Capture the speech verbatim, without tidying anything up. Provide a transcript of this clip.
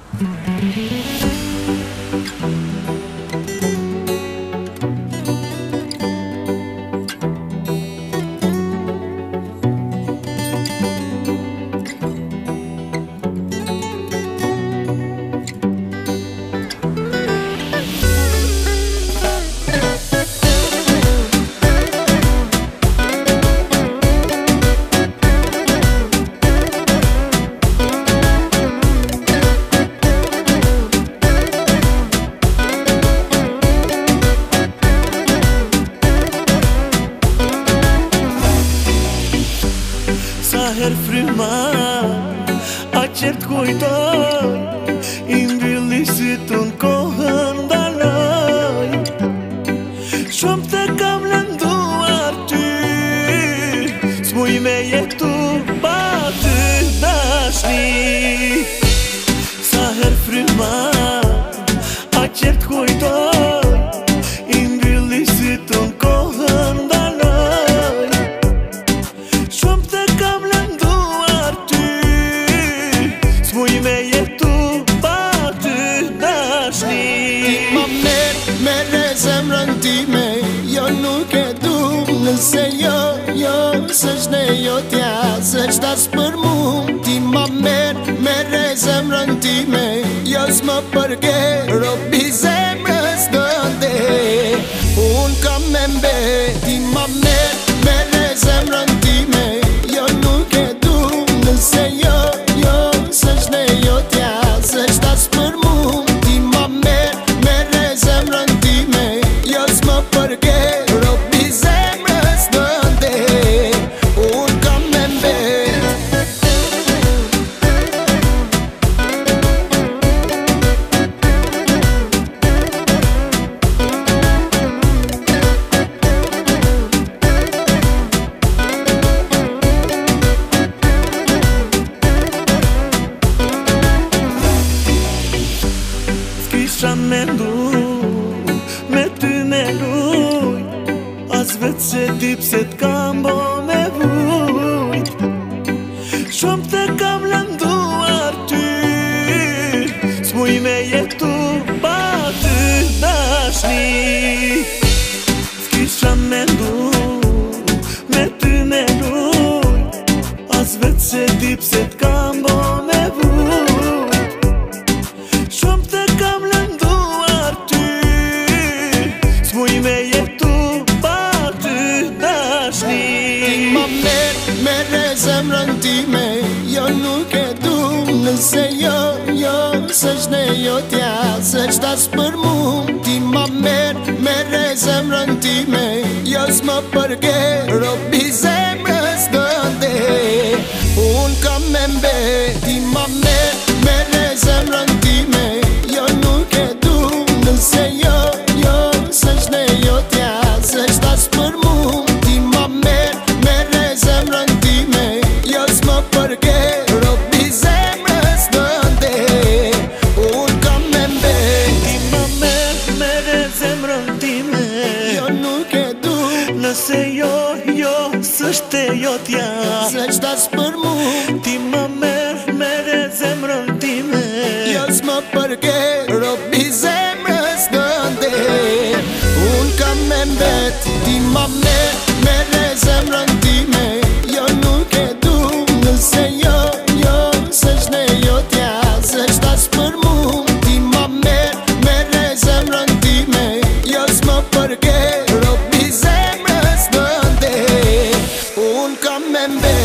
Her fryma, a qert kujtoj, I mbylli si të në kohën daloj. Shumë të kam lënduar ty, s'muj me jetu pa ty dashni. Sa her fryma, a qert kujtoj, I mbylli si të në kohën daloj. Shumë të kam lënduar ty, s'muj me jetu pa ty dashni. Ti ma merë, mere zemrën time, jo nuk e du. Nëse jo, jo, s'është ne jo t'ja, s'është as për mu. Ti ma merë, mere zemrën time, jo s'më përke, robi zemrës dënde, unë kam me mbe. Ti ma merë, mere zemrën time, jo nuk e du. Nëse jo, jo, s'është ne jo t'ja, s'është as për mu. Ti ma merë, mere zemrën time, jo s'më përke, robi zemrës dënde, unë kam me mbe. S'kisha mendu, me ty me luj, as vetë se di pse t'kam bo me vujt. Shumë të kam lënduar ty, s'muj me jetu pa ty dashni. S'kisha mendu, me ty me luj, as vetë se di pse t'kam bo me vujt. Shumë të kam lënduar ty, s'muj me jetu pa ty dashni. Ti ma merë, mere zemrën time, jo nuk e du. Nëse jo, jo, s'është ne jo t'ja, s'është as për mu. Ti ma merë, mere zemrën time, jo s'më përke, robi zemrës dënde, unë kam me mbe. Ti ma merë, mere zemrën time, jo nuk e du. Nëse jo, jo, s'është ne jo t'ja, s'është as për mu. Ti ma merë, mere zemrën time, jo s'më përke, robi zemrës dënde, unë kam me mbe. Ti ma merë, mere zemrën time, Jo nuk e du. nëse jo, jo, s'është e jo t'ja, s'është as për mu. Ti ma merë, mere zemrën time, Jo s'më përke, robi zemrës dënde, unë kam me mbet. Ti ma merë, mere zemrën time, jo nuk e du. Nëse jo, jo, s'është ne jo t'ja, s'është as për mu. Ti ma merë, mere zemrën time, jo s'më përke, robi zemrës dënde, unë kam me mbet.